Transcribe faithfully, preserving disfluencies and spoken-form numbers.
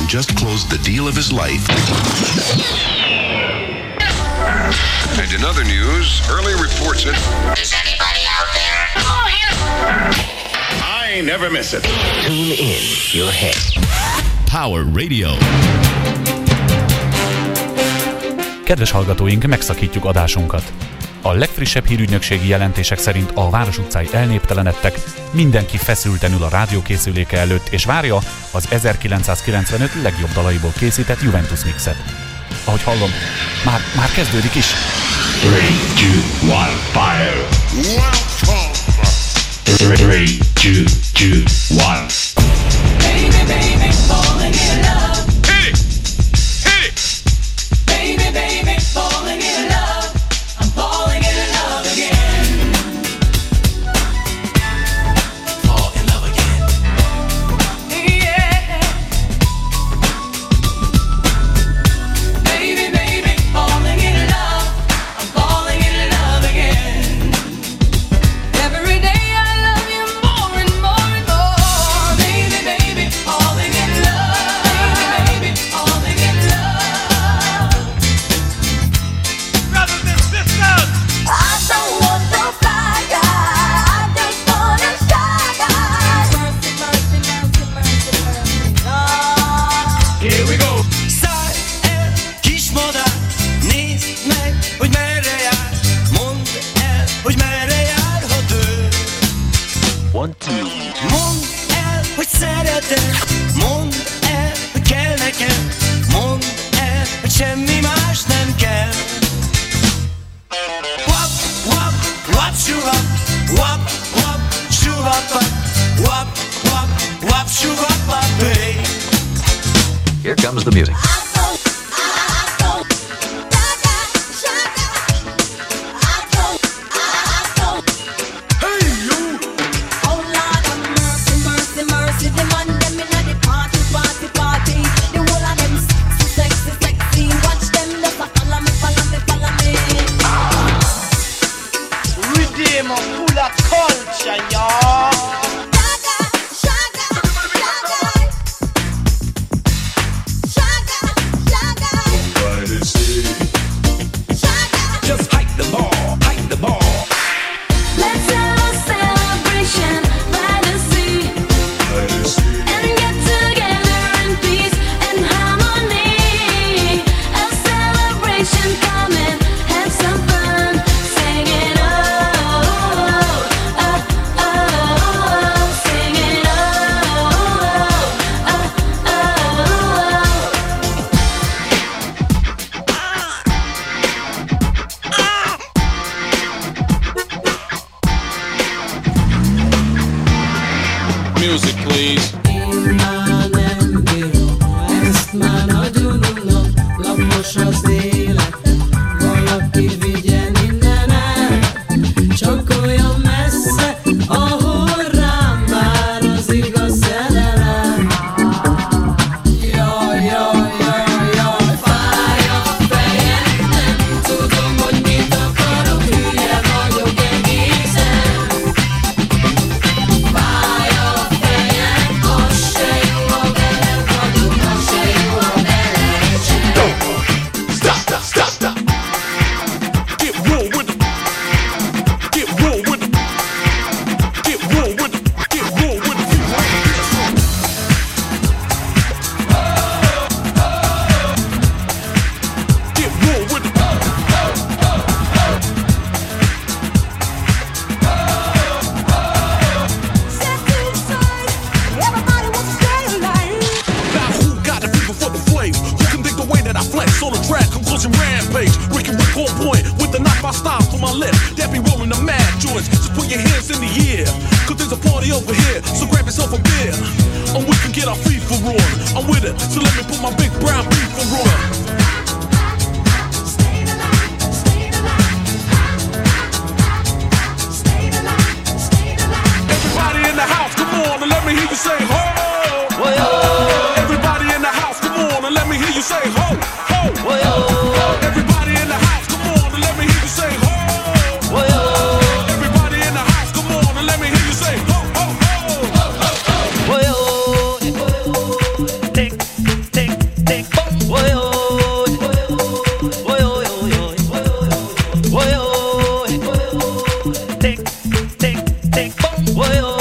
man just closed the deal of his life. And in other news, early reports it. Is anybody out there? Oh, yeah. I never miss it. Tune in your head. Power Radio. Kedves hallgatóink, megszakítjuk adásunkat. A legfrissebb hírügynökségi jelentések szerint a város utcái elnéptelenedtek, mindenki feszülten ül a rádiókészüléke előtt, és várja az ezerkilencszázkilencvenöt legjobb dalaiból készített Juventus mixet. Ahogy hallom, már, már kezdődik is. three, two, one, fire! three, two, two, one. Baby, baby, falling in love. Hit it! Hit it! Baby, baby, falling in love. I'm falling in love again. Fall in love again. Yeah. Baby, baby, falling in love. I'm falling in love again. Every day I love you more and more and more. Baby, baby, falling in love. Baby, baby, falling in love. Brothers and sisters! I don't want no fly guy. I just want a shy guy. Mercy, mercy, mercy, mercy, mercy, Lord. Here we go! Szállj el, kis madár, nézd meg, hogy merre jár. Mondd el, hogy merre járhat ő. One, two. Mondd el, hogy szereted. Mondd el, hogy kell nekem. Mondd el, hogy semmi más nem kell. Wap, wap, wap, shoo-wap. Wap, wap, shoo-wap-a. Wap, wap, wap, shoo-wap-a, hey. Here comes the music. Redeem full of culture, y'all! Just hike the ball, hike the ball. Let's have a celebration by the sea and get together in peace and harmony. A celebration, come and have some fun, singing oh, oh, oh, oh, singing oh, oh, oh, oh. Music, please. Ezt már nagyon unnom, lapos az élet. Valaki vigyen innen el, csak olyan messze, ahol rám vár az igaz szerelem. Jaj, jaj, jaj, jaj, fáj a fejem, nem tudom, hogy mit akarok, hülye vagyok egészen. Fáj a fejem, az se jó, ha veled vagyok, az se jó, ha veled sem. Stop, stop, stop, stop. Get roll with it. Get roll with it. Get roll with it. Get roll with it. Get roll with it. Now who got the fever for the flame? Who can dig the way that I flex on the track? Conclusion rampage. Rick and Rick on point with the knock my style for my left. That be rolling the mad joints. Just put your hands in the air. Cause there's a party over here. So grab yourself a beer. And we can get our FIFA on. I'm with it. So let me put my big brown FIFA on. Everybody in the house, come on and let me hear you say ho. Everybody in the house, come on and let me hear you say ho, ho. Everybody in the house, come on and let me hear you say ho. Everybody in the house, come on and let me hear you say ho, ho, ho. Take, take. Woy, oh.